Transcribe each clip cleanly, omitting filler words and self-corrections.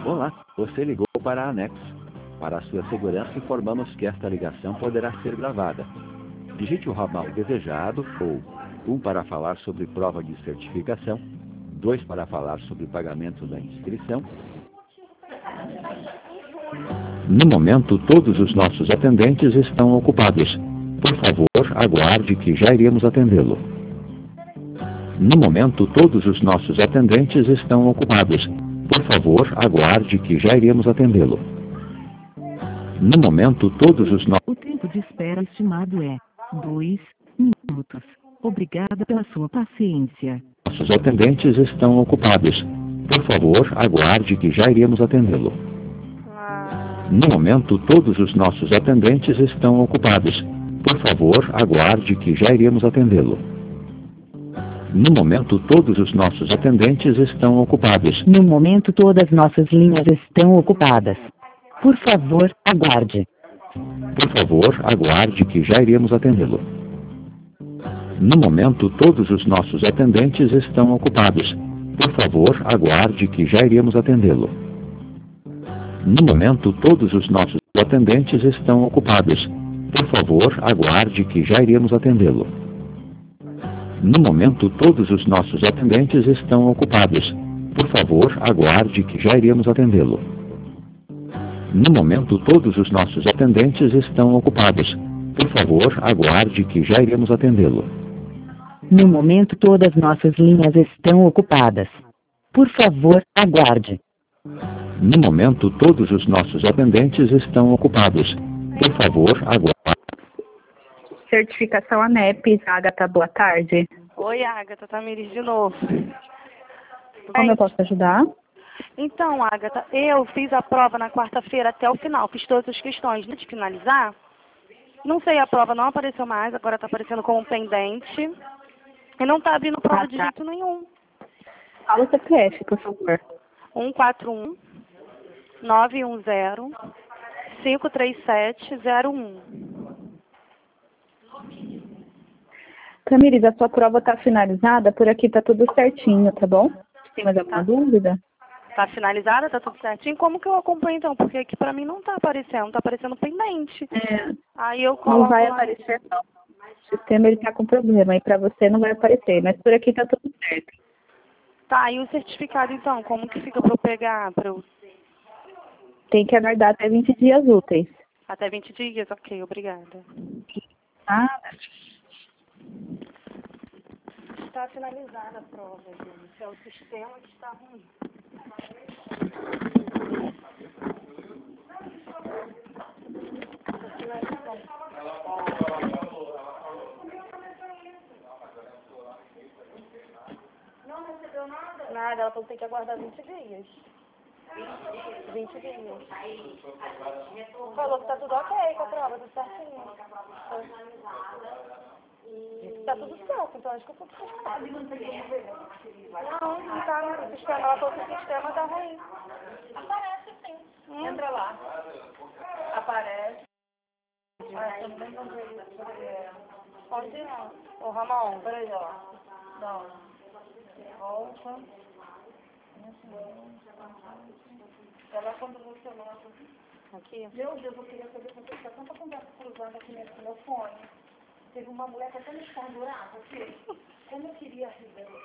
Olá, você ligou para a Anexo. Para a sua segurança, informamos que esta ligação poderá ser gravada. Digite o ramal desejado ou 1 para falar sobre prova de certificação, 2 para falar sobre pagamento da inscrição. No momento, todos os nossos atendentes estão ocupados. Por favor, aguarde que já iremos atendê-lo. No momento, todos os nossos atendentes estão ocupados. Por favor, aguarde que já iremos atendê-lo. No momento, todos os nossos... O tempo de espera estimado é 2 minutos. Obrigada pela sua paciência. Nossos atendentes estão ocupados. Por favor, aguarde que já iremos atendê-lo. No momento, todos os nossos atendentes estão ocupados. Por favor, aguarde que já iremos atendê-lo. No momento, todos os nossos atendentes estão ocupados. No momento, todas nossas linhas estão ocupadas. Por favor, aguarde. Por favor, aguarde que já iremos atendê-lo. No momento, todos os nossos atendentes estão ocupados. Por favor, aguarde que já iremos atendê-lo. No momento, todos os nossos atendentes estão ocupados. Por favor, aguarde que já iremos atendê-lo. No momento, todos os nossos atendentes estão ocupados. Por favor, aguarde que já iremos atendê-lo. No momento, todos os nossos atendentes estão ocupados. Por favor, aguarde que já iremos atendê-lo. No momento, todas nossas linhas estão ocupadas. Por favor, aguarde. No momento, todos os nossos atendentes estão ocupados. Por favor, aguarde. Certificação ANEP, Agatha, boa tarde. Oi, Agatha, Tamires de novo. Como eu posso ajudar? Então, Agatha, eu fiz a prova na quarta-feira até o final, fiz todas as questões. Antes de finalizar, não sei, a prova não apareceu mais, agora está aparecendo como pendente. E não está abrindo prova de jeito nenhum. Fala o CPF, por favor. 141 910 53701. Tamires, a sua prova está finalizada, por aqui está tudo certinho, tá bom? Tem mais alguma dúvida? Tá finalizada, tá tudo certinho? Como que eu acompanho então? Porque aqui pra mim não tá aparecendo pendente. Aí eu coloco Não vai lá. aparecer não. O sistema ele tá com problema, e para você não vai aparecer, mas por aqui tá tudo certo. Tá, e o certificado então? Como que fica pra eu pegar? Tem que aguardar até 20 dias úteis. Até 20 dias? Ok, obrigada. Nada. Tá finalizada a prova, gente. É o sistema que está ruim. Não recebeu nada? Nada, ela falou que tem que aguardar 20 dias. 20 dias. Falou que tá tudo ok com a prova, tudo certinho. Tá tudo certo, então acho que eu tô certo. Não tá no sistema, ela falou que o sistema tá ruim. Aparece sim. Entra lá. Aparece. Onde não? Ô Ramon, peraí, ó. Não. Volta. Ela quando você lança. Aqui? Meu Deus, eu queria saber se você está tanta conversa cruzada aqui nesse telefone. Teve uma mulher que até me escondurava aqui. Como eu queria rir dela.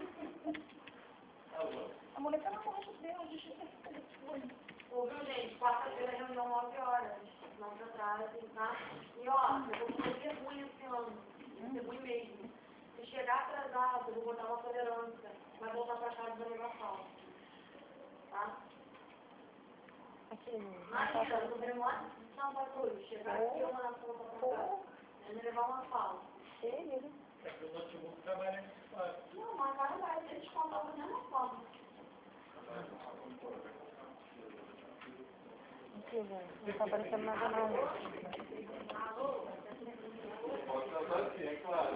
A mulher, pelo amor de Deus, deixa eu ver esse telefone. Ouviu, gente? Quarta-feira, reunião 9 horas. 9 atrás, tá? E ó, eu vou fazer ruim esse ano. Ser ruim mesmo. Se chegar atrasado, eu vou botar uma tolerância. Vai voltar pra casa da mesma forma. Tá? Aqui, não tá fazendo lá? Não, vai tudo. Chegar aqui, eu vou na ponta pra casa. Ele levar uma fala. Ele? É que o notebook trabalha nesse espaço. Não, mas cara vai ter descontado da mesma forma. Aqui, gente. Não tá aparecendo nada não. Pode tratar assim, é claro.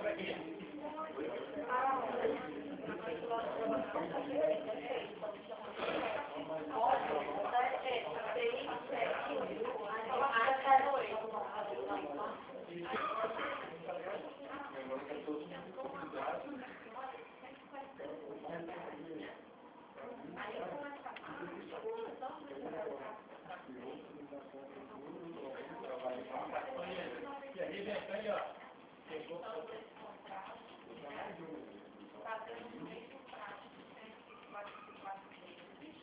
Então, esse contrato, está dando o mesmo prazo de 144 meses.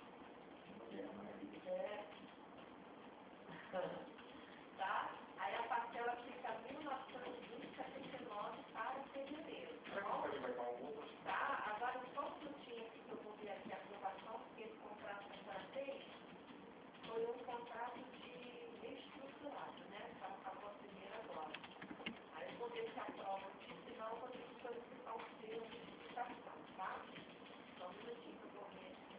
Tá? Aí a parcela fica 1.920,79 para fevereiro. Tá? Agora, só um minutinho aqui que eu vou ver aqui a aprovação, porque esse contrato que a senhora fez foi um contrato de estruturado, né? Tá, acabou a primeira agora. Aí eu vou ver se aprova aqui, senão eu vou ter que solicitar um termo de licitação, tá? Só um minutinho que eu vou ver aqui.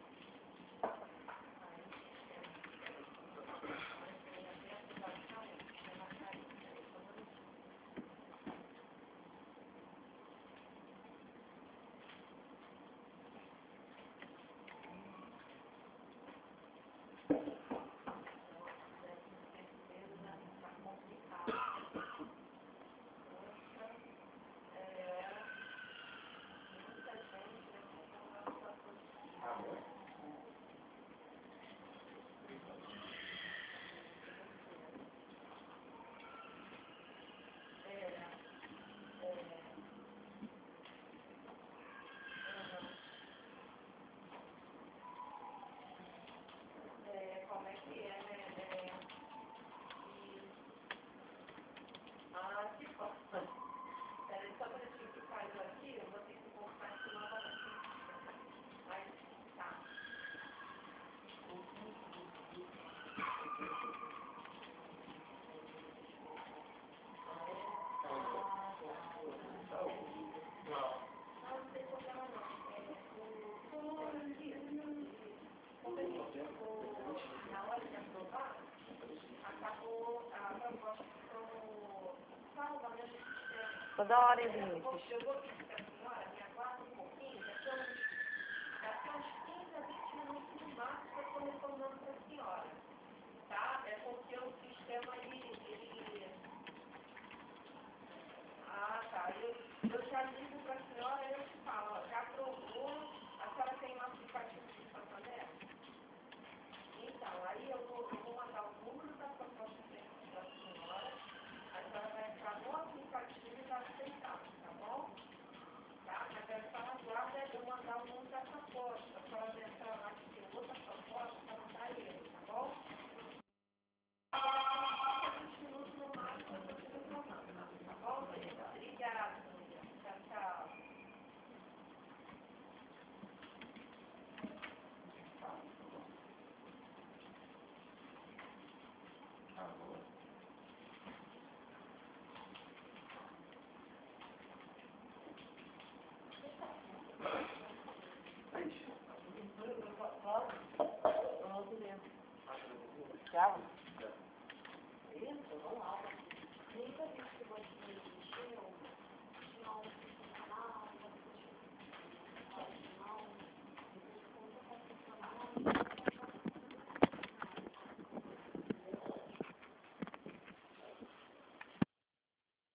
Como é que é, né? Que força. Peraí, só para gente que caiu aqui, eu vou ter que voltar aqui novamente. Aí, tá. Não tem problema não. Na hora de aprovar, acabou a proposta com salva, né? Toda hora, Vinícius. Eu vou pedir para a senhora, me aguarda um pouquinho, daqui uns 15 a 20 minutos no máximo para eu estou retornando para a senhora. Tá? É porque o sistema ele... Ah, tá. Eu já ligo para a senhora e eu te falo, ó, já aprovou, a senhora tem um aplicativo de Santander? Então, aí eu vou mandar o número da proposta para a senhora, a senhora vai entrar no aplicativo e vai aceitar, tá bom? Tá? Mas a senhora aguarda eu mandar o número da proposta, a senhora vai entrar lá que tem outra proposta para mandar ele, tá bom? 20 minutos no máximo eu estou te retornando, tá bom, querida? Obrigada, querida. Tchau, tchau. Tchau. Isso, vamos lá. Nunca vi que você tinha um